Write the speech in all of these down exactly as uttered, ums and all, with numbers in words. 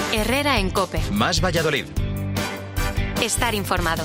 Herrera en COPE. Más Valladolid. Estar informado.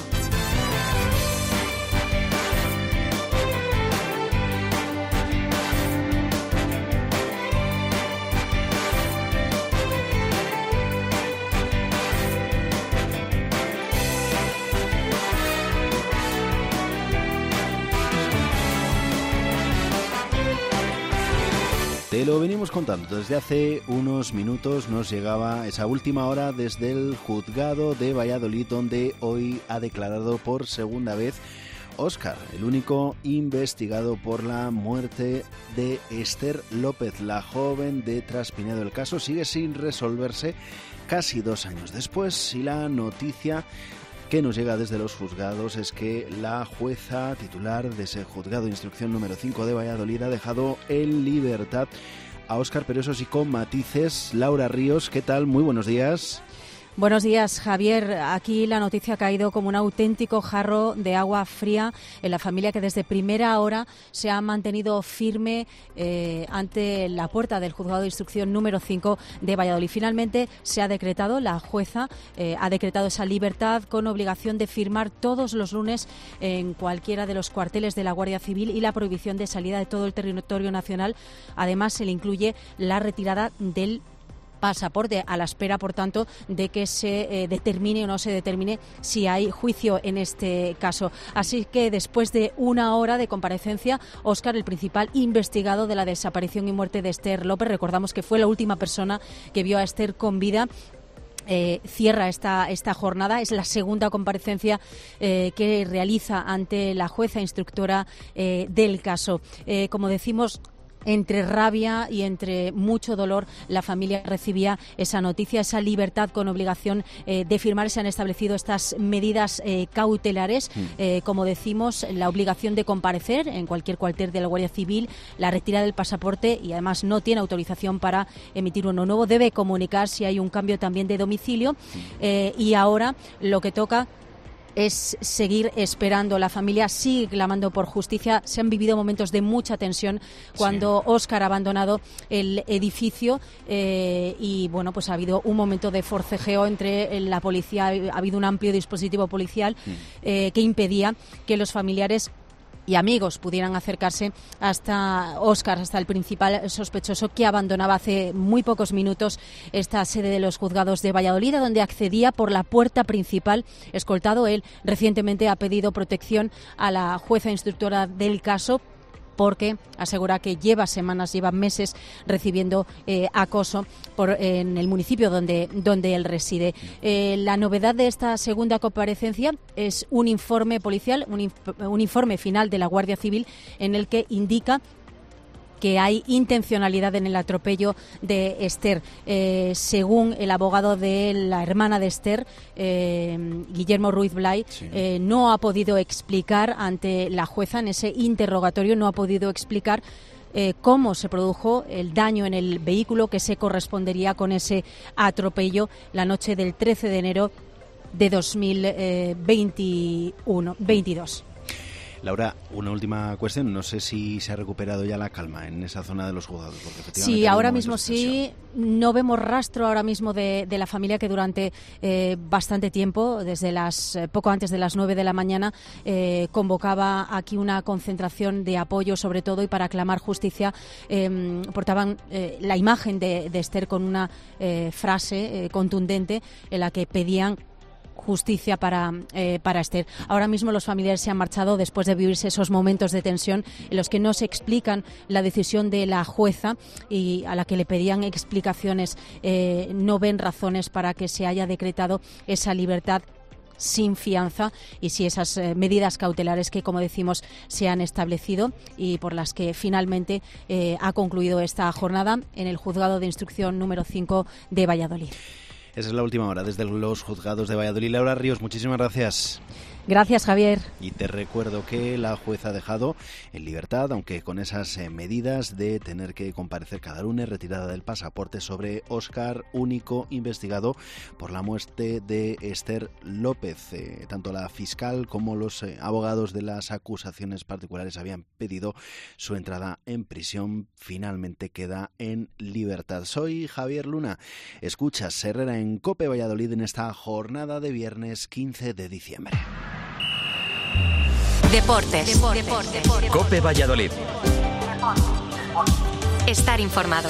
Te lo venimos contando. Desde hace unos minutos nos llegaba esa última hora desde el juzgado de Valladolid, donde hoy ha declarado por segunda vez Óscar, el único investigado por la muerte de Esther López, la joven de Traspinedo. El caso sigue sin resolverse casi dos años después y la noticia que nos llega desde los juzgados es que la jueza titular de ese juzgado de instrucción número cinco de Valladolid ha dejado en libertad a Óscar, pero eso sí con matices. Laura Ríos, ¿qué tal? Muy buenos días. Buenos días, Javier. Aquí la noticia ha caído como un auténtico jarro de agua fría en la familia, que desde primera hora se ha mantenido firme eh, ante la puerta del juzgado de instrucción número cinco de Valladolid. Finalmente se ha decretado, la jueza eh, ha decretado esa libertad con obligación de firmar todos los lunes en cualquiera de los cuarteles de la Guardia Civil y la prohibición de salida de todo el territorio nacional. Además, se le incluye la retirada del pasaporte, a la espera, por tanto, de que se eh, determine o no se determine si hay juicio en este caso. Así que después de una hora de comparecencia, Óscar, el principal investigado de la desaparición y muerte de Esther López, recordamos que fue la última persona que vio a Esther con vida, Eh, cierra esta, esta jornada. Es la segunda comparecencia eh, que realiza ante la jueza instructora eh, del caso. Eh, como decimos, entre rabia y entre mucho dolor, la familia recibía esa noticia, esa libertad con obligación eh, de firmar. Se han establecido estas medidas eh, cautelares, eh, como decimos, la obligación de comparecer en cualquier cuartel de la Guardia Civil, la retirada del pasaporte, y además no tiene autorización para emitir uno nuevo. Debe comunicar si hay un cambio también de domicilio eh, y ahora lo que toca es seguir esperando. La familia sigue clamando por justicia. Se han vivido momentos de mucha tensión cuando sí. Óscar ha abandonado el edificio eh, y bueno, pues ha habido un momento de forcejeo entre la policía. Ha habido un amplio dispositivo policial eh, que impedía que los familiares y amigos pudieran acercarse hasta Óscar, hasta el principal sospechoso, que abandonaba hace muy pocos minutos esta sede de los juzgados de Valladolid, donde accedía por la puerta principal escoltado. Él recientemente ha pedido protección a la jueza instructora del caso, porque asegura que lleva semanas, lleva meses recibiendo eh, acoso por, eh, en el municipio donde, donde él reside. Eh, la novedad de esta segunda comparecencia es un informe policial, un, inf- un informe final de la Guardia Civil, en el que indica que hay intencionalidad en el atropello de Esther. Eh, según el abogado de la hermana de Esther, eh, Guillermo Ruiz Blay, sí. eh, no ha podido explicar ante la jueza en ese interrogatorio, no ha podido explicar Eh, cómo se produjo el daño en el vehículo que se correspondería con ese atropello la noche del trece de enero de dos mil veintiuno veintidós. Laura, una última cuestión. No sé si se ha recuperado ya la calma en esa zona de los juzgados. Porque efectivamente sí, ahora mismo sí. No vemos rastro ahora mismo de, de la familia, que durante eh, bastante tiempo, desde las eh, poco antes de las nueve de la mañana, eh, convocaba aquí una concentración de apoyo, sobre todo, y para clamar justicia. Eh, portaban eh, la imagen de, de Esther con una eh, frase eh, contundente en la que pedían justicia para, eh, para Esther. Ahora mismo los familiares se han marchado después de vivirse esos momentos de tensión en los que no se explican la decisión de la jueza y a la que le pedían explicaciones. Eh, no ven razones para que se haya decretado esa libertad sin fianza y si esas eh, medidas cautelares que, como decimos, se han establecido y por las que finalmente eh, ha concluido esta jornada en el juzgado de instrucción número cinco de Valladolid. Esa es la última hora desde los juzgados de Valladolid. Laura Ríos, muchísimas gracias. Gracias, Javier. Y te recuerdo que la juez ha dejado en libertad, aunque con esas eh, medidas de tener que comparecer cada lunes, retirada del pasaporte, sobre Óscar, único investigado por la muerte de Esther López. Eh, tanto la fiscal como los eh, abogados de las acusaciones particulares habían pedido su entrada en prisión. Finalmente queda en libertad. Soy Javier Luna. Escuchas Herrera en COPE Valladolid en esta jornada de viernes quince de diciembre. Deportes. Deportes. Deportes. COPE Valladolid. Estar informado.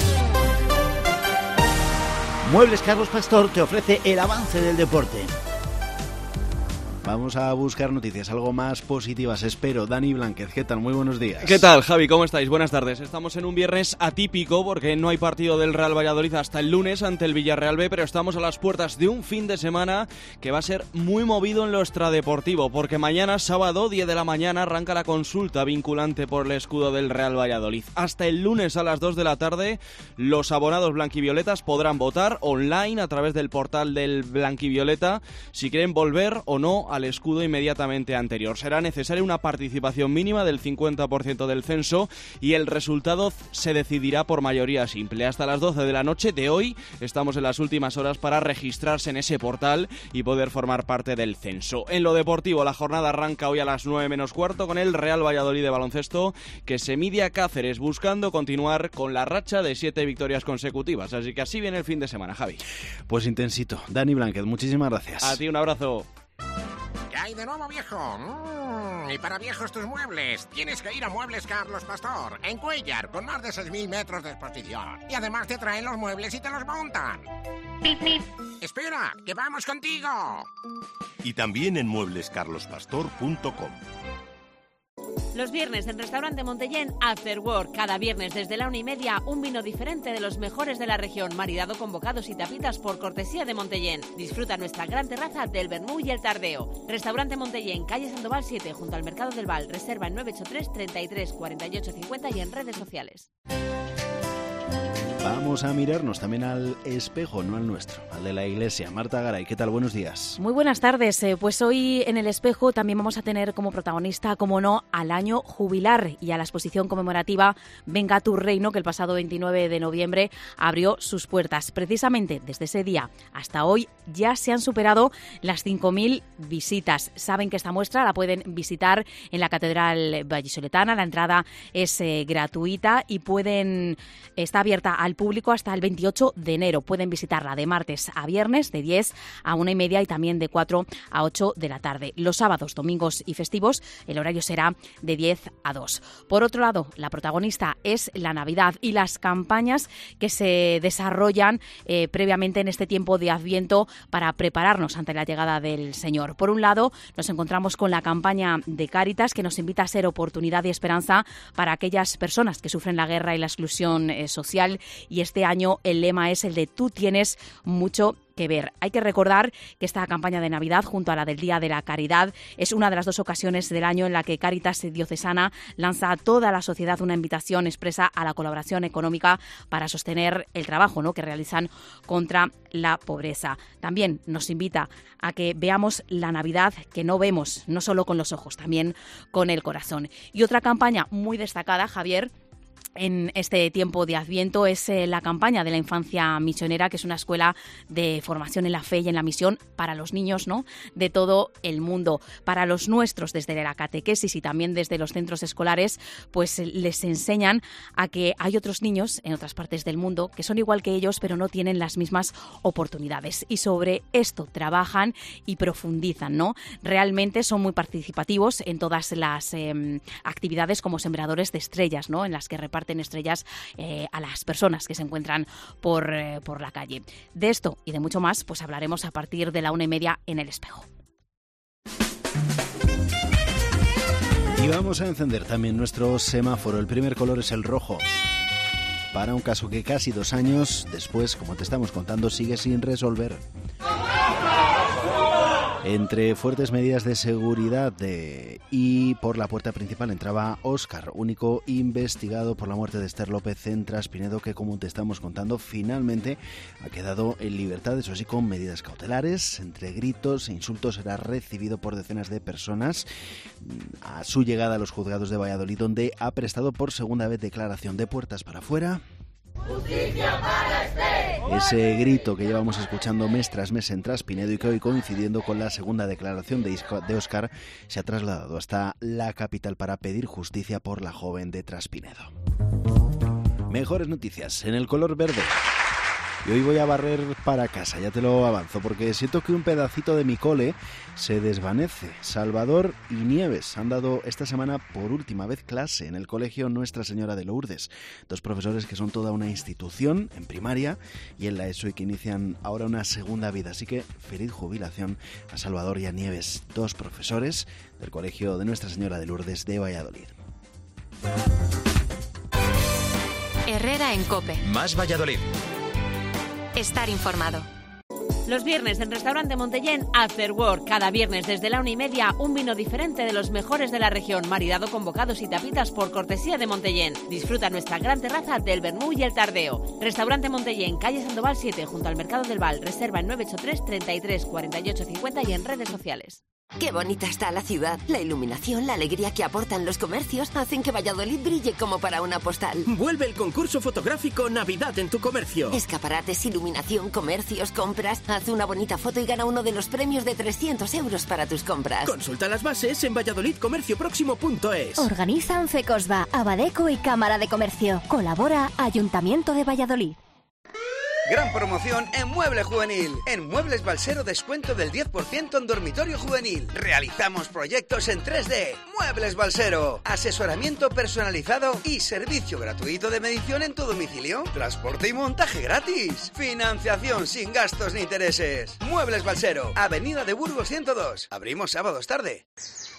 Muebles Carlos Pastor te ofrece el avance del deporte. Vamos a buscar noticias algo más positivas, espero. Dani Blánquez, ¿qué tal? Muy buenos días. ¿Qué tal, Javi? ¿Cómo estáis? Buenas tardes. Estamos en un viernes atípico porque no hay partido del Real Valladolid hasta el lunes ante el Villarreal B, pero estamos a las puertas de un fin de semana que va a ser muy movido en lo extradeportivo, porque mañana, sábado, diez de la mañana, arranca la consulta vinculante por el escudo del Real Valladolid. Hasta el lunes a las dos de la tarde, los abonados blanquivioletas podrán votar online a través del portal del Blanquivioleta si quieren volver o no a al escudo inmediatamente anterior. Será necesaria una participación mínima del cincuenta por ciento del censo y el resultado se decidirá por mayoría simple. Hasta las doce de la noche de hoy estamos en las últimas horas para registrarse en ese portal y poder formar parte del censo. En lo deportivo, la jornada arranca hoy a las nueve menos cuarto con el Real Valladolid de baloncesto, que se mide a Cáceres buscando continuar con la racha de siete victorias consecutivas. Así que así viene el fin de semana, Javi. Pues intensito. Dani Blánquez, muchísimas gracias. A ti un abrazo. ¿Qué hay de nuevo, viejo? Mm, y para viejos tus muebles, tienes que ir a Muebles Carlos Pastor, en Cuéllar, con más de seis mil metros de exposición. Y además te traen los muebles y te los montan. ¡Pip, pip! ¡Espera, que vamos contigo! Y también en muebles carlos pastor punto com. Los viernes en Restaurante Montellén, After Work. Cada viernes desde la una y media, un vino diferente de los mejores de la región, maridado con bocados y tapitas por cortesía de Montellén. Disfruta nuestra gran terraza del vermú y el tardeo. Restaurante Montellén, calle Sandoval siete, junto al Mercado del Val. Reserva en nueve ocho tres, treinta y tres, cuarenta y ocho cincuenta y en redes sociales. Vamos a mirarnos también al espejo, no al nuestro, al de la iglesia. Marta Garay, ¿qué tal? Buenos días. Muy buenas tardes. Pues hoy en el espejo también vamos a tener como protagonista, como no, al año jubilar y a la exposición conmemorativa Venga tu Reino, que el pasado veintinueve de noviembre abrió sus puertas. Precisamente desde ese día hasta hoy ya se han superado las cinco mil visitas. Saben que esta muestra la pueden visitar en la Catedral Vallisoletana. La entrada es eh, gratuita y pueden está abierta al público hasta el veintiocho de enero. Pueden visitarla de martes a viernes de diez a una y media y también de cuatro a ocho de la tarde. Los sábados, domingos y festivos el horario será de diez a dos. Por otro lado, la protagonista es la Navidad y las campañas que se desarrollan eh, previamente en este tiempo de Adviento para prepararnos ante la llegada del Señor. Por un lado, nos encontramos con la campaña de Cáritas, que nos invita a ser oportunidad y esperanza para aquellas personas que sufren la guerra y la exclusión eh, social. Y este año el lema es el de tú tienes mucho que ver. Hay que recordar que esta campaña de Navidad, junto a la del Día de la Caridad, es una de las dos ocasiones del año en la que Cáritas Diocesana lanza a toda la sociedad una invitación expresa a la colaboración económica para sostener el trabajo, ¿no?, que realizan contra la pobreza. También nos invita a que veamos la Navidad que no vemos, no solo con los ojos, también con el corazón. Y otra campaña muy destacada, Javier, en este tiempo de Adviento es eh, la campaña de la Infancia Misionera, que es una escuela de formación en la fe y en la misión para los niños, ¿no?, de todo el mundo. Para los nuestros, desde la catequesis y también desde los centros escolares, pues les enseñan a que hay otros niños en otras partes del mundo que son igual que ellos, pero no tienen las mismas oportunidades. Y sobre esto trabajan y profundizan, ¿no? Realmente son muy participativos en todas las eh, actividades como sembradores de estrellas, ¿no?, en las que reparten en estrellas eh, a las personas que se encuentran por, eh, por la calle. De esto y de mucho más, pues hablaremos a partir de la una y media en El Espejo. Y vamos a encender también nuestro semáforo. El primer color es el rojo, para un caso que casi dos años después, como te estamos contando, sigue sin resolver. Entre fuertes medidas de seguridad de... y por la puerta principal entraba Óscar, único investigado por la muerte de Esther López en Traspinedo, que, como te estamos contando, finalmente ha quedado en libertad, eso sí, con medidas cautelares. Entre gritos e insultos era recibido por decenas de personas a su llegada a los juzgados de Valladolid, donde ha prestado por segunda vez declaración de puertas para afuera. ¡Justicia para Esther! Ese grito que llevamos escuchando mes tras mes en Traspinedo y que hoy, coincidiendo con la segunda declaración de Óscar, se ha trasladado hasta la capital para pedir justicia por la joven de Traspinedo. Mejores noticias en el color verde. Y hoy voy a barrer para casa, ya te lo avanzo, porque siento que un pedacito de mi cole se desvanece. Salvador y Nieves han dado esta semana por última vez clase en el colegio Nuestra Señora de Lourdes. Dos profesores que son toda una institución en primaria y en la ESO y que inician ahora una segunda vida. Así que feliz jubilación a Salvador y a Nieves, dos profesores del colegio de Nuestra Señora de Lourdes de Valladolid. Herrera en COPE. Más Valladolid. Estar informado. Los viernes en Restaurante Montellén, After Work. Cada viernes desde la una y media, un vino diferente de los mejores de la región, maridado con bocados y tapitas por cortesía de Montellén. Disfruta nuestra gran terraza del vermú y el tardeo. Restaurante Montellén, calle Sandoval siete, junto al Mercado del Val. Reserva en nueve ocho tres, treinta y tres, cuarenta y ocho cincuenta y en redes sociales. Qué bonita está la ciudad. La iluminación, la alegría que aportan los comercios hacen que Valladolid brille como para una postal. Vuelve el concurso fotográfico Navidad en tu comercio. Escaparates, iluminación, comercios, compras. Haz una bonita foto y gana uno de los premios de trescientos euros para tus compras. Consulta las bases en valladolid comercio próximo punto es. Organizan Fecosba, Abadeco y Cámara de Comercio. Colabora Ayuntamiento de Valladolid. Gran promoción en Mueble Juvenil. En Muebles Balsero, descuento del diez por ciento en dormitorio juvenil. Realizamos proyectos en tres D. Muebles Balsero. Asesoramiento personalizado y servicio gratuito de medición en tu domicilio. Transporte y montaje gratis. Financiación sin gastos ni intereses. Muebles Balsero. Avenida de Burgos ciento dos. Abrimos sábados tarde.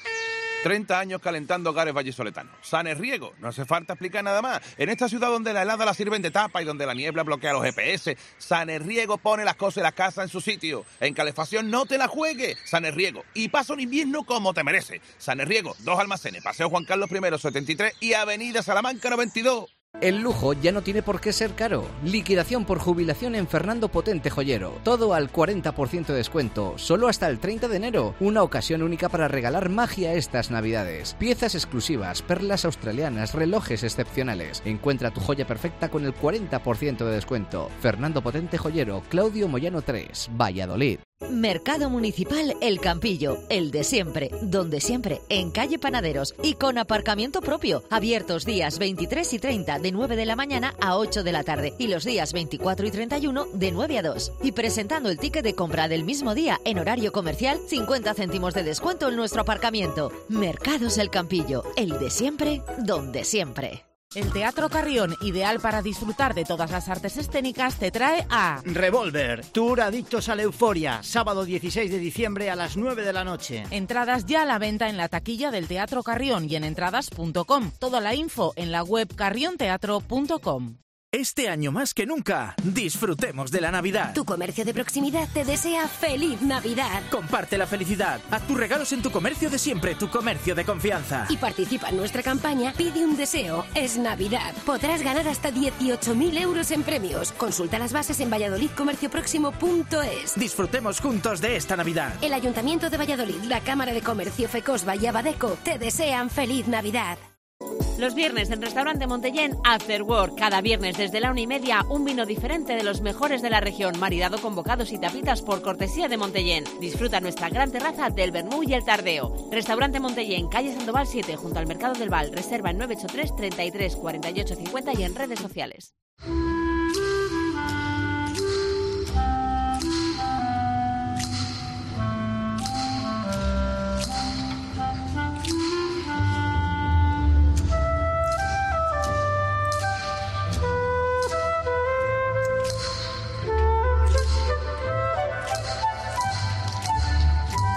treinta años calentando hogares vallisoletanos. Sanerriego, no hace falta explicar nada más. En esta ciudad donde la helada la sirven de tapa y donde la niebla bloquea los G P S, Sanerriego pone las cosas de la casa en su sitio. En calefacción no te la juegues. Sanerriego. Y pasa un invierno como te merece. Sanerriego, dos almacenes, Paseo Juan Carlos I setenta y tres y Avenida Salamanca noventa y dos. El lujo ya no tiene por qué ser caro. Liquidación por jubilación en Fernando Potente Joyero. Todo al cuarenta por ciento de descuento, solo hasta el treinta de enero. Una ocasión única para regalar magia estas navidades. Piezas exclusivas, perlas australianas, relojes excepcionales. Encuentra tu joya perfecta con el cuarenta por ciento de descuento. Fernando Potente Joyero, Claudio Moyano tres, Valladolid. Mercado Municipal El Campillo, el de siempre, donde siempre, en calle Panaderos y con aparcamiento propio. Abiertos días veintitrés y treinta de nueve de la mañana a ocho de la tarde y los días veinticuatro y treinta y uno de nueve a dos. Y presentando el ticket de compra del mismo día en horario comercial, cincuenta céntimos de descuento en nuestro aparcamiento. Mercados El Campillo, el de siempre, donde siempre. El Teatro Carrión, ideal para disfrutar de todas las artes escénicas, te trae a Revolver, Tour Adictos a la Euforia, sábado dieciséis de diciembre a las nueve de la noche. Entradas ya a la venta en la taquilla del Teatro Carrión y en entradas punto com. Toda la info en la web carrion teatro punto com. Este año más que nunca, disfrutemos de la Navidad. Tu comercio de proximidad te desea feliz Navidad. Comparte la felicidad. Haz tus regalos en tu comercio de siempre, tu comercio de confianza. Y participa en nuestra campaña Pide un deseo, es Navidad. Podrás ganar hasta dieciocho mil euros en premios. Consulta las bases en valladolid comercio próximo punto es. Disfrutemos juntos de esta Navidad. El Ayuntamiento de Valladolid, la Cámara de Comercio Fecosba y Abadeco te desean feliz Navidad. Los viernes en Restaurante Montellén, After Work. Cada viernes desde la una y media, un vino diferente de los mejores de la región, maridado con bocados y tapitas por cortesía de Montellén. Disfruta nuestra gran terraza del vermú y el tardeo. Restaurante Montellén, calle Sandoval siete, junto al Mercado del Val. Reserva en nueve ocho tres, treinta y tres, cuarenta y ocho cincuenta y en redes sociales.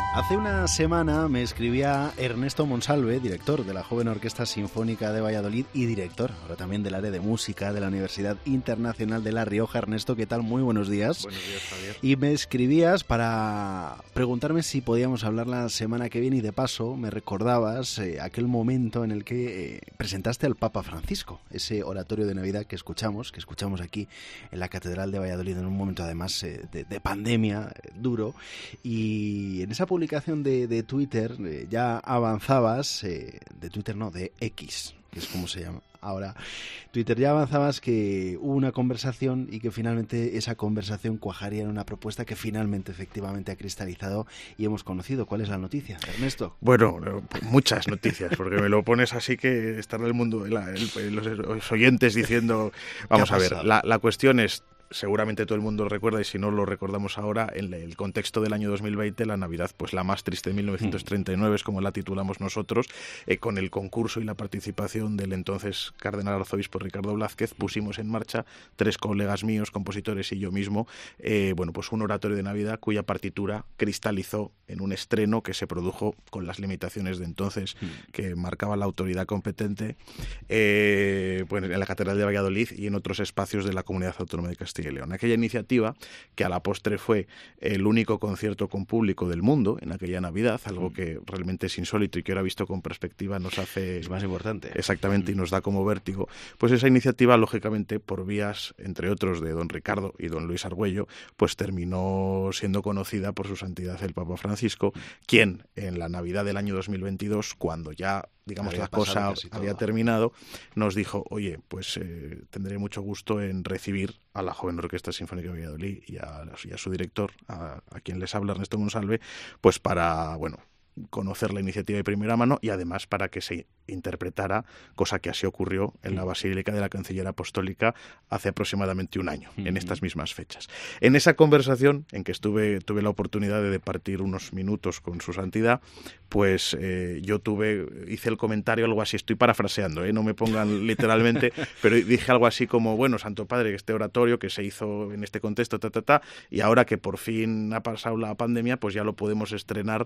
Hace una semana me escribía Ernesto Monsalve, director de la Joven Orquesta Sinfónica de Valladolid y director ahora también del área de música de la Universidad Internacional de La Rioja. Ernesto, ¿qué tal? Muy buenos días. Buenos días, Javier. Y me escribías para preguntarme si podíamos hablar la semana que viene y de paso me recordabas eh, aquel momento en el que eh, presentaste al Papa Francisco, ese oratorio de Navidad que escuchamos, que escuchamos aquí en la Catedral de Valladolid en un momento además eh, de, de pandemia eh, duro, y en esa publicación de, de Twitter eh, ya avanzabas, eh, de Twitter no, de X, que es como se llama ahora, Twitter, ya avanzabas que hubo una conversación y que finalmente esa conversación cuajaría en una propuesta que finalmente efectivamente ha cristalizado y hemos conocido. ¿Cuál es la noticia, Ernesto? Bueno, muchas noticias, porque me lo pones así que estará el mundo, la, el, los, los oyentes diciendo, vamos a ver, la, la cuestión es, seguramente todo el mundo lo recuerda y si no lo recordamos ahora, en el contexto del año dos mil veinte, la Navidad, pues la más triste de mil novecientos treinta y nueve, es como la titulamos nosotros, eh, con el concurso y la participación del entonces cardenal arzobispo Ricardo Blázquez, pusimos en marcha, tres colegas míos, compositores y yo mismo, eh, bueno, pues un oratorio de Navidad cuya partitura cristalizó en un estreno que se produjo con las limitaciones de entonces que marcaba la autoridad competente, eh, pues en la Catedral de Valladolid y en otros espacios de la Comunidad Autónoma de Castilla y León. Aquella iniciativa, que a la postre fue el único concierto con público del mundo en aquella Navidad, algo que realmente es insólito y que ahora visto con perspectiva nos hace... Es más importante. Exactamente, y nos da como vértigo. Pues esa iniciativa, lógicamente, por vías, entre otros, de don Ricardo y don Luis Argüello, pues terminó siendo conocida por su santidad el Papa Francisco, quien en la Navidad del año dos mil veintidós, cuando ya digamos había la cosa había terminado, nos dijo, oye, pues eh, tendré mucho gusto en recibir a la Joven Orquesta Sinfónica de Valladolid y a, y a su director, a, a quien les habla Ernesto Monsalve, pues para, bueno, conocer la iniciativa de primera mano y además para que se interpretara, cosa que así ocurrió en la Basílica de la Canciller Apostólica hace aproximadamente un año, uh-huh. en estas mismas fechas. En esa conversación, en que estuve tuve la oportunidad de departir unos minutos con su santidad, pues eh, yo tuve hice el comentario algo así, estoy parafraseando, ¿eh? No me pongan literalmente, pero dije algo así como, bueno, Santo Padre, este oratorio que se hizo en este contexto, ta, ta, ta, y ahora que por fin ha pasado la pandemia, pues ya lo podemos estrenar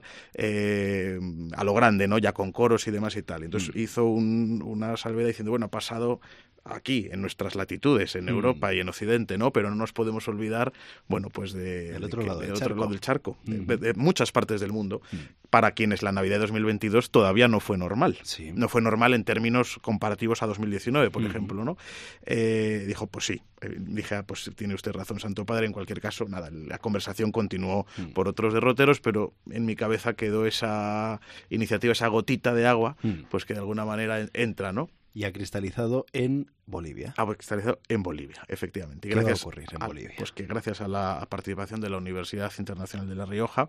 eh, a lo grande, ¿no? Ya con coros y demás y tal. Entonces mm. hizo un, una salvedad diciendo, bueno, ha pasado aquí, en nuestras latitudes, en mm. Europa y en Occidente, ¿no? Pero no nos podemos olvidar, bueno, pues de, el otro, de, lado, de del otro lado del charco, mm. de, de muchas partes del mundo, mm. para quienes la Navidad de dos mil veintidós todavía no fue normal. Sí. No fue normal en términos comparativos a dos mil diecinueve, por mm. ejemplo, ¿no? Eh, dijo, pues sí. Eh, dije, ah, pues tiene usted razón, Santo Padre. En cualquier caso, nada, la conversación continuó mm. por otros derroteros, pero en mi cabeza quedó esa iniciativa, esa gotita de agua, mm. pues que de alguna manera entra, ¿no? Y ha cristalizado en Bolivia. Ha cristalizado en Bolivia, efectivamente. Y ¿Qué gracias va a ocurrir en a, Bolivia? Pues que gracias a la participación de la Universidad Internacional de La Rioja,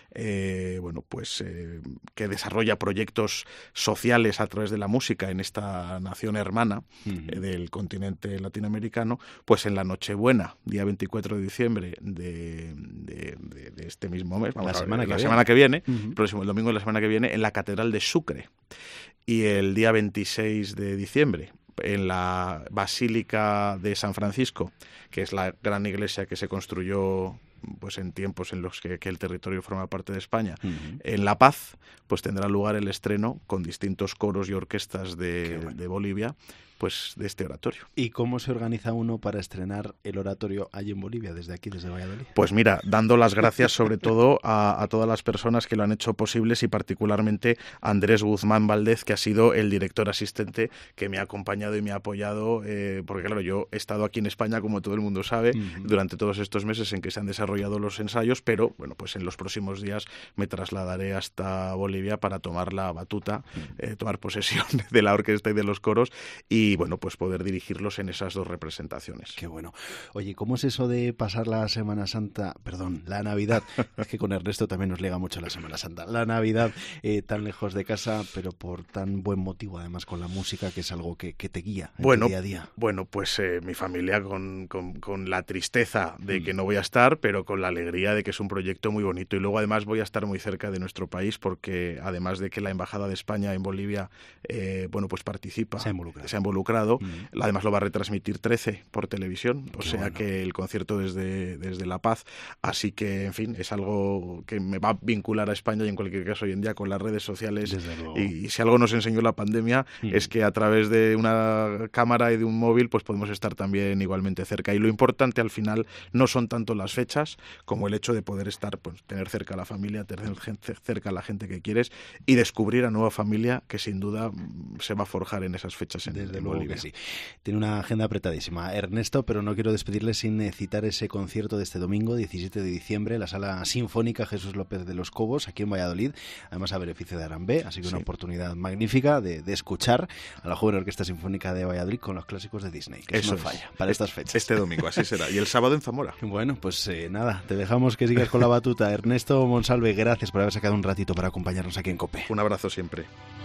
eh, bueno, pues eh, que desarrolla proyectos sociales a través de la música en esta nación hermana uh-huh. eh, del continente latinoamericano, pues en la Nochebuena, día veinticuatro de diciembre de, de, de, de este mismo mes, vamos la a ver, semana, la que, semana viene. que viene, uh-huh. el próximo el domingo de la semana que viene, en la Catedral de Sucre. Y el día veintiséis de diciembre, en la Basílica de San Francisco, que es la gran iglesia que se construyó pues en tiempos en los que, que el territorio forma parte de España, uh-huh. en La Paz, pues tendrá lugar el estreno con distintos coros y orquestas de, bueno. de Bolivia, pues de este oratorio. ¿Y cómo se organiza uno para estrenar el oratorio allí en Bolivia, desde aquí, desde Valladolid? Pues mira, dando las gracias sobre todo a, a todas las personas que lo han hecho posibles y particularmente a Andrés Guzmán Valdez, que ha sido el director asistente que me ha acompañado y me ha apoyado, eh, porque claro, yo he estado aquí en España, como todo el mundo sabe, uh-huh. durante todos estos meses en que se han desarrollado los ensayos, pero bueno, pues en los próximos días me trasladaré hasta Bolivia para tomar la batuta, uh-huh. eh, tomar posesión de la orquesta y de los coros y Y bueno, pues poder dirigirlos en esas dos representaciones. Qué bueno. Oye, ¿cómo es eso de pasar la Semana Santa, perdón, la Navidad? Es que con Ernesto también nos liga mucho la Semana Santa. La Navidad eh, tan lejos de casa, pero por tan buen motivo, además con la música, que es algo que, que te guía en bueno, tu día a día. Bueno, pues eh, mi familia con, con, con la tristeza de mm. que no voy a estar, pero con la alegría de que es un proyecto muy bonito. Y luego además voy a estar muy cerca de nuestro país porque además de que la Embajada de España en Bolivia, eh, bueno, pues participa, se ha involucrado. Se ha involucrado involucrado. Mm. Además lo va a retransmitir trece por televisión, o Qué sea bueno. que el concierto desde, desde La Paz. Así que, en fin, es algo que me va a vincular a España y en cualquier caso hoy en día con las redes sociales. Y, y si algo nos enseñó la pandemia mm. es que a través de una cámara y de un móvil pues podemos estar también igualmente cerca. Y lo importante al final no son tanto las fechas como el hecho de poder estar, pues tener cerca a la familia, tener cerca a la gente que quieres y descubrir a nueva familia que sin duda se va a forjar en esas fechas en, Desde en luego Bolivia. que sí. Tiene una agenda apretadísima Ernesto, pero no quiero despedirle sin citar ese concierto de este domingo, diecisiete de diciembre, la Sala Sinfónica Jesús López de los Cobos, aquí en Valladolid, además a beneficio de Arambe, así que sí. Una oportunidad magnífica de, de escuchar a la joven Orquesta Sinfónica de Valladolid con los clásicos de Disney, que eso no falla para estas fechas. Este domingo, así será. Y el sábado en Zamora. Bueno, pues eh, nada, te dejamos que sigas con la batuta. Ernesto Monsalve, gracias por haber sacado un ratito para acompañarnos aquí en COPE. Un abrazo siempre.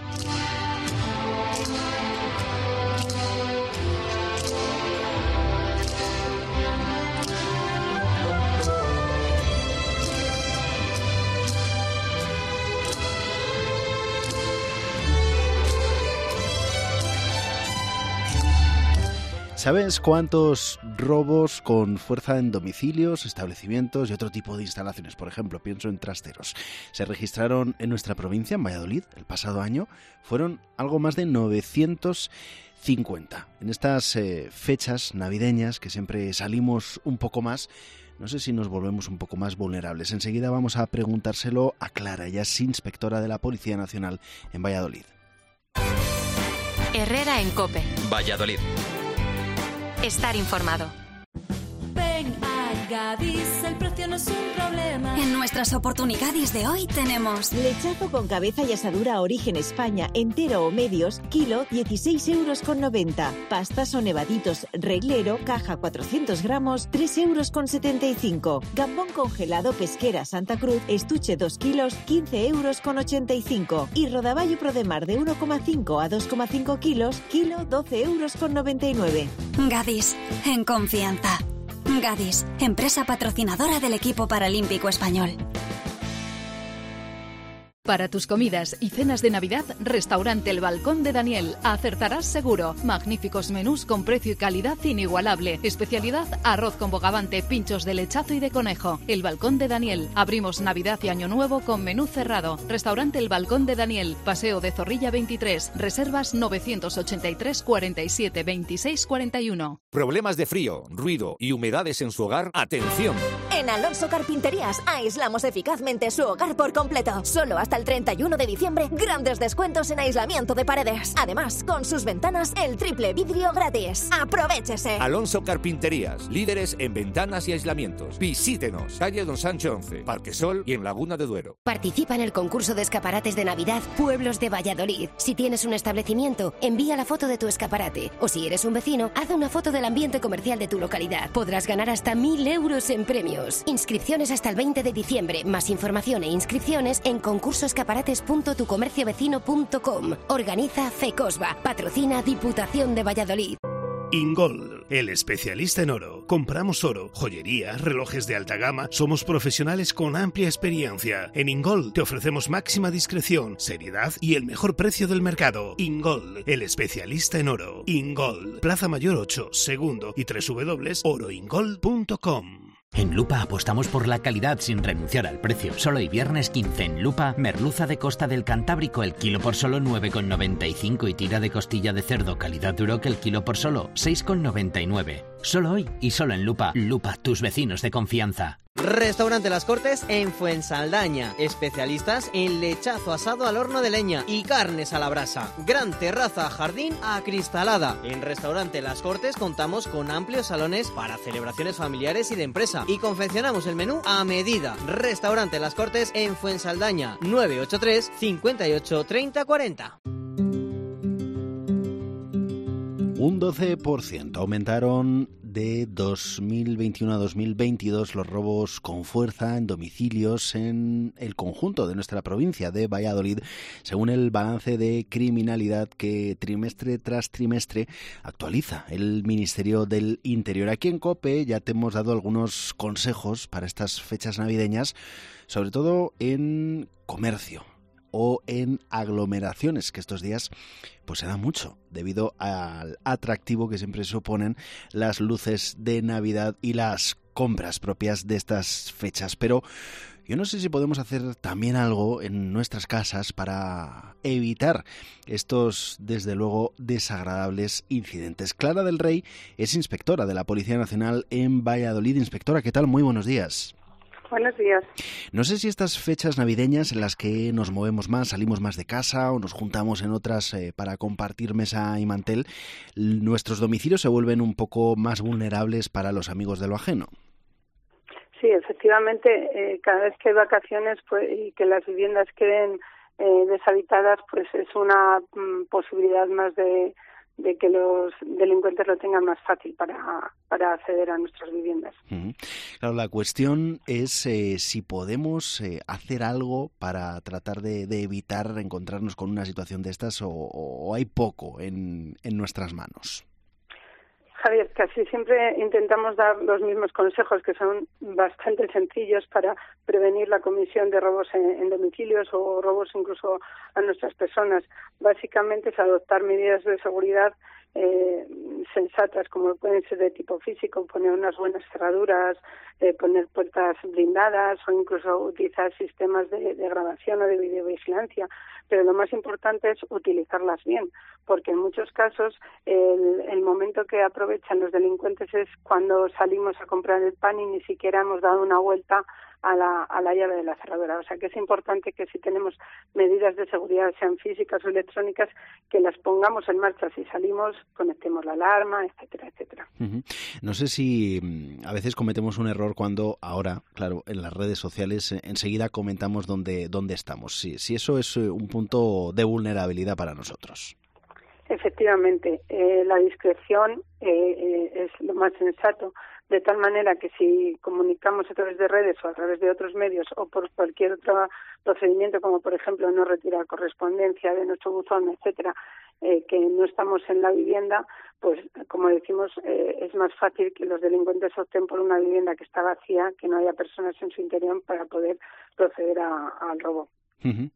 ¿Sabes cuántos robos con fuerza en domicilios, establecimientos y otro tipo de instalaciones, por ejemplo, pienso en trasteros, se registraron en nuestra provincia, en Valladolid, el pasado año? Fueron algo más de novecientos cincuenta. En estas eh, fechas navideñas, que siempre salimos un poco más, no sé si nos volvemos un poco más vulnerables. Enseguida vamos a preguntárselo a Clara, ella es inspectora de la Policía Nacional en Valladolid. Herrera en COPE. Valladolid. Estar informado. Ven a Gadis, el precio no es un problema. En nuestras oportunidades de hoy tenemos lechazo con cabeza y asadura Origen España, entero o medios, kilo dieciséis euros con noventa. Pastas o nevaditos reglero, caja cuatrocientos gramos, tres euros con setenta y cinco. Gambón congelado Pesquera Santa Cruz, estuche dos kilos, quince euros con ochenta y cinco. Y rodaballo Prodemar de uno coma cinco a dos coma cinco kilos, kilo doce euros con noventa y nueve. Gadis, en confianza. Gadis, empresa patrocinadora del equipo paralímpico español. Para tus comidas y cenas de Navidad, Restaurante El Balcón de Daniel. Acertarás seguro. Magníficos menús con precio y calidad inigualable. Especialidad, arroz con bogavante, pinchos de lechazo y de conejo. El Balcón de Daniel. Abrimos Navidad y Año Nuevo con menú cerrado. Restaurante El Balcón de Daniel. Paseo de Zorrilla veintitrés. Reservas novecientos ochenta y tres, cuarenta y siete, veintiséis, cuarenta y uno. ¿Problemas de frío, ruido y humedades en su hogar? ¡Atención! En Alonso Carpinterías aislamos eficazmente su hogar por completo. Solo hasta el treinta y uno de diciembre, grandes descuentos en aislamiento de paredes. Además, con sus ventanas, el triple vidrio gratis. ¡Aprovéchese! Alonso Carpinterías, líderes en ventanas y aislamientos. Visítenos, calle Don Sancho once, Parque Sol y en Laguna de Duero. Participa en el concurso de escaparates de Navidad Pueblos de Valladolid. Si tienes un establecimiento, envía la foto de tu escaparate. O si eres un vecino, haz una foto del ambiente comercial de tu localidad. Podrás ganar hasta mil euros en premios. Inscripciones hasta el veinte de diciembre. Más información e inscripciones en concurso escaparates punto tu comercio vecino punto com. Organiza FECOSBA. Patrocina Diputación de Valladolid. Ingol, el especialista en oro. Compramos oro, joyería, relojes de alta gama. Somos profesionales con amplia experiencia. En Ingol te ofrecemos máxima discreción, seriedad y el mejor precio del mercado. Ingol, el especialista en oro. Ingol, Plaza Mayor ocho, segundo y doble u doble u doble u punto oroingol punto com. En Lupa apostamos por la calidad sin renunciar al precio. Solo hoy viernes quince en Lupa, merluza de costa del Cantábrico el kilo por solo nueve con noventa y cinco y tira de costilla de cerdo calidad Duroc el kilo por solo seis con noventa y nueve. Solo hoy y solo en Lupa. Lupa, tus vecinos de confianza. Restaurante Las Cortes en Fuensaldaña. Especialistas en lechazo asado al horno de leña y carnes a la brasa. Gran terraza, jardín acristalada. En Restaurante Las Cortes contamos con amplios salones para celebraciones familiares y de empresa. Y confeccionamos el menú a medida. Restaurante Las Cortes en Fuensaldaña. nueve ocho tres, cincuenta y ocho, treinta, cuarenta. Un doce por ciento aumentaron de dos mil veintiuno a dos mil veintidós los robos con fuerza en domicilios en el conjunto de nuestra provincia de Valladolid, según el balance de criminalidad que trimestre tras trimestre actualiza el Ministerio del Interior. Aquí en COPE ya te hemos dado algunos consejos para estas fechas navideñas, sobre todo en comercio. o en aglomeraciones, que estos días pues se da mucho debido al atractivo que siempre suponen las luces de Navidad y las compras propias de estas fechas. Pero yo no sé si podemos hacer también algo en nuestras casas para evitar estos, desde luego, desagradables incidentes. Clara del Rey es inspectora de la Policía Nacional en Valladolid. Inspectora, ¿qué tal? Muy buenos días. Buenos días. No sé si estas fechas navideñas en las que nos movemos más, salimos más de casa o nos juntamos en otras eh, para compartir mesa y mantel, nuestros domicilios se vuelven un poco más vulnerables para los amigos de lo ajeno. Sí, efectivamente, eh, cada vez que hay vacaciones pues, y que las viviendas queden eh, deshabitadas, pues es una mm, posibilidad más de, de que los delincuentes lo tengan más fácil para, para acceder a nuestras viviendas. Uh-huh. Claro, la cuestión es eh, si podemos eh, hacer algo para tratar de, de evitar encontrarnos con una situación de estas o, o hay poco en, en nuestras manos. Javier, casi siempre intentamos dar los mismos consejos que son bastante sencillos para prevenir la comisión de robos en, en domicilios o robos incluso a nuestras personas. Básicamente es adoptar medidas de seguridad eh, sensatas, como pueden ser de tipo físico, poner unas buenas cerraduras, eh, poner puertas blindadas o incluso utilizar sistemas de, de grabación o de videovigilancia. Pero lo más importante es utilizarlas bien, porque en muchos casos el, el momento que aprovechan los delincuentes es cuando salimos a comprar el pan y ni siquiera hemos dado una vuelta a la, a la llave de la cerradura. O sea que es importante que si tenemos medidas de seguridad, sean físicas o electrónicas, que las pongamos en marcha. Si salimos, conectemos la alarma, etcétera, etcétera. Uh-huh. No sé si a veces cometemos un error cuando ahora, claro, en las redes sociales enseguida comentamos dónde, dónde estamos. Si, si eso es un punto de vulnerabilidad para nosotros. Efectivamente, eh, la discreción eh, eh, es lo más sensato, de tal manera que si comunicamos a través de redes o a través de otros medios o por cualquier otro procedimiento, como por ejemplo no retirar correspondencia de nuestro buzón, etcétera, eh, que no estamos en la vivienda, pues como decimos, eh, es más fácil que los delincuentes opten por una vivienda que está vacía, que no haya personas en su interior para poder proceder a, al robo. Uh-huh.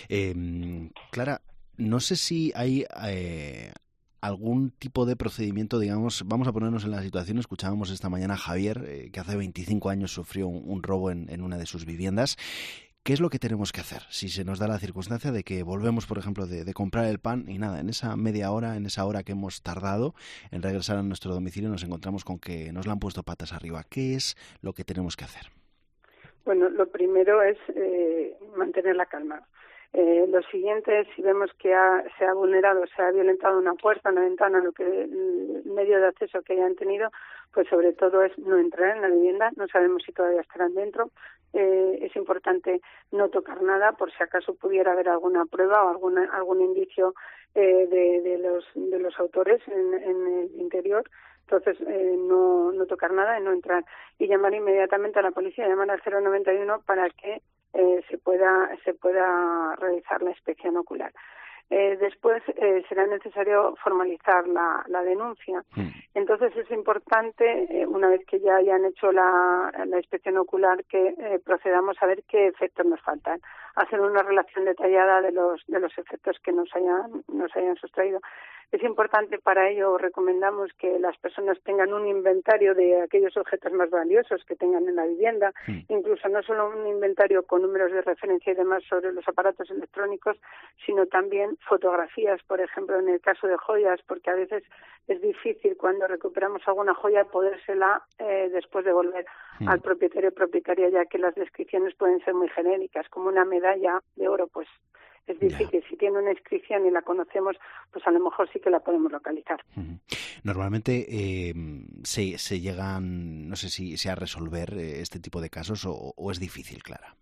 Eh, Clara, no sé si hay eh, algún tipo de procedimiento, digamos, vamos a ponernos en la situación, escuchábamos esta mañana a Javier, eh, que hace veinticinco años sufrió un, un robo en, en una de sus viviendas. ¿Qué es lo que tenemos que hacer si se nos da la circunstancia de que volvemos, por ejemplo, de, de comprar el pan y nada, en esa media hora, en esa hora que hemos tardado en regresar a nuestro domicilio nos encontramos con que nos la han puesto patas arriba? ¿Qué es lo que tenemos que hacer? Bueno, lo primero es eh, mantener la calma. Eh, lo siguiente es, si vemos que ha, se ha vulnerado, se ha violentado una puerta, una ventana, lo que el medio de acceso que hayan tenido, pues sobre todo es no entrar en la vivienda, no sabemos si todavía estarán dentro. Eh, es importante no tocar nada por si acaso pudiera haber alguna prueba o alguna, algún indicio eh, de, de, los, de los autores en, en el interior. Entonces, eh, no, no tocar nada y no entrar. Y llamar inmediatamente a la policía, llamar al cero noventa y uno para que eh, se pueda se pueda realizar la inspección ocular. Eh, después eh, será necesario formalizar la, la denuncia. Entonces es importante, eh, una vez que ya hayan hecho la, la inspección ocular, que eh, procedamos a ver qué efectos nos faltan. Hacer una relación detallada de los de los efectos que nos hayan nos hayan sustraído. Es importante para ello, recomendamos que las personas tengan un inventario de aquellos objetos más valiosos que tengan en la vivienda, sí. Incluso no solo un inventario con números de referencia y demás sobre los aparatos electrónicos, sino también fotografías, por ejemplo, en el caso de joyas, porque a veces es difícil cuando recuperamos alguna joya podérsela eh, después devolver sí. al propietario o propietaria, ya que las descripciones pueden ser muy genéricas, como una medalla de oro, pues es difícil. Ya. Si tiene una inscripción y la conocemos, pues a lo mejor sí que la podemos localizar. Uh-huh. Normalmente eh, se, se llegan, no sé si, si a resolver eh, este tipo de casos o, o es difícil, Clara.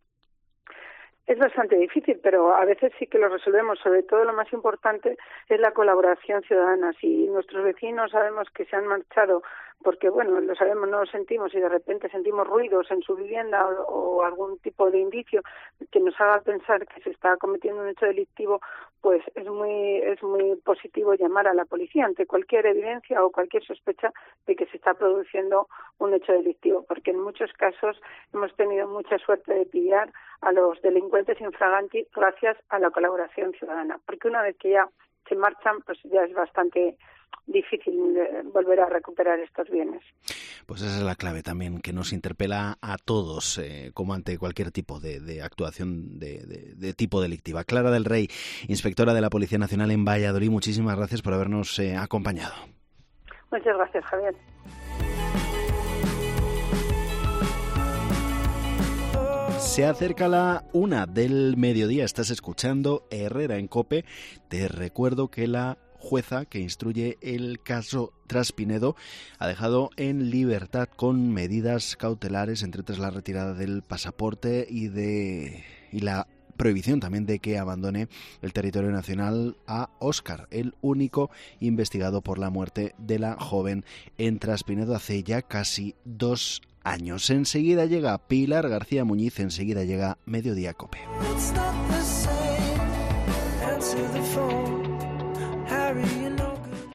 Es bastante difícil, pero a veces sí que lo resolvemos. Sobre todo lo más importante es la colaboración ciudadana. Si nuestros vecinos sabemos que se han marchado porque bueno, lo sabemos, no lo sentimos y de repente sentimos ruidos en su vivienda o, o algún tipo de indicio que nos haga pensar que se está cometiendo un hecho delictivo, pues es muy es muy positivo llamar a la policía ante cualquier evidencia o cualquier sospecha de que se está produciendo un hecho delictivo, porque en muchos casos hemos tenido mucha suerte de pillar a los delincuentes infraganti gracias a la colaboración ciudadana, porque una vez que ya se marchan, pues ya es bastante difícil volver a recuperar estos bienes. Pues esa es la clave también, que nos interpela a todos, eh, como ante cualquier tipo de, de actuación de, de, de tipo delictiva. Clara del Rey, inspectora de la Policía Nacional en Valladolid, muchísimas gracias por habernos eh, acompañado. Muchas gracias, Javier. Se acerca la una del mediodía, estás escuchando Herrera en COPE. Te recuerdo que la jueza que instruye el caso Traspinedo ha dejado en libertad con medidas cautelares, entre otras la retirada del pasaporte y de y la prohibición también de que abandone el territorio nacional a Óscar, el único investigado por la muerte de la joven en Traspinedo hace ya casi dos años. Enseguida llega Pilar García Muñiz, enseguida llega Mediodía COPE. Harry